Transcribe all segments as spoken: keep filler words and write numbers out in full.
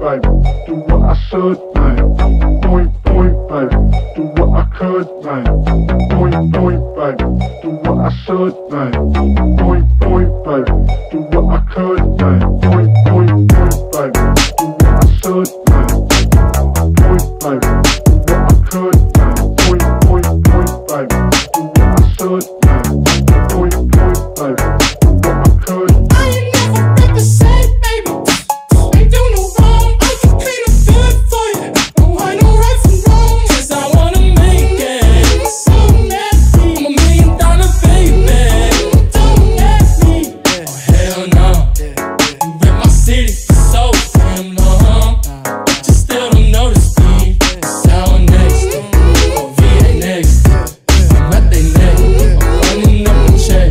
baby, do what I should, man. Point, point, baby, do what I could, man. Point, point, baby, do what I should, man. Point, point, baby, do what I could, man. Point, point, point, baby, do what I should, man. Point, baby, do what I could, man. Point, point, point, baby, do what I should, man. Point, point, baby, do what I could. I ain't never been the same, baby. Ain't do no wrong. I can clean up good for you. Don't hide no right from wrong. 'Cause I wanna make it. So nasty. I'm a million dollar baby. Don't ask me. Oh hell no. You rip my city for so damn long. But you still don't notice me. Sour next. Oh V A next. I'm at they neck. I'm running up a check.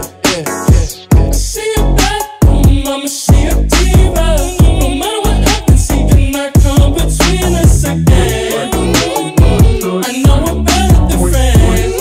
She a bad woman, mama, she a diva. No matter what happens, she cannot come between us again. I know we're better than friends.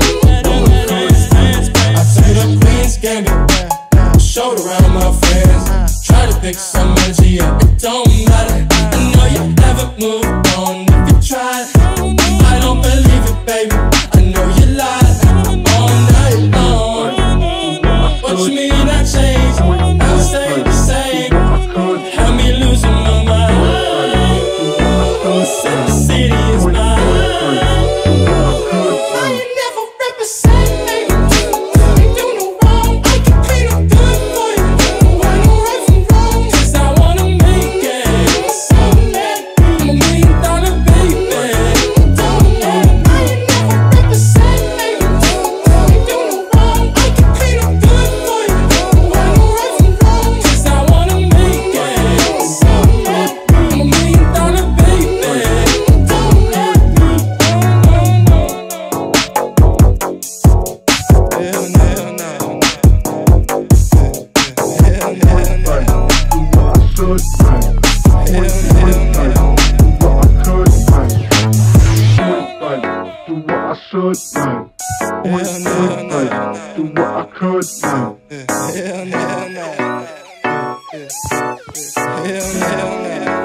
I took the Queen's Gambit, showed around my friends. Try to pick some energy up, it don't matter. I know you haven't moved on if you tried. I don't believe it, baby. I know you lied all night long. What you mean I changed? I'll stay the same. Had me losing my mind. Said the city is mine. I ain't never represent, baby. Ain't do no wrong. I can clean up good for you. Don't hide no right from wrong. 'Cause I wanna make it. So mad. I'm a million dollar baby. Don't let me. I ain't never represent, baby. Ain't do no wrong. I can clean up good for you. Don't hide no right from wrong. 'Cause I wanna make it. So mad. I'm a million dollar baby. Don't let me. No, no, no. Hell no, hell no. Hell no, hell no. Do what I should, man. Point, point, baby, do what I could, man. Point, baby, do what I should, man. Point, point, baby, do what I could, man. Hell no, hell no. Hell no, hell no.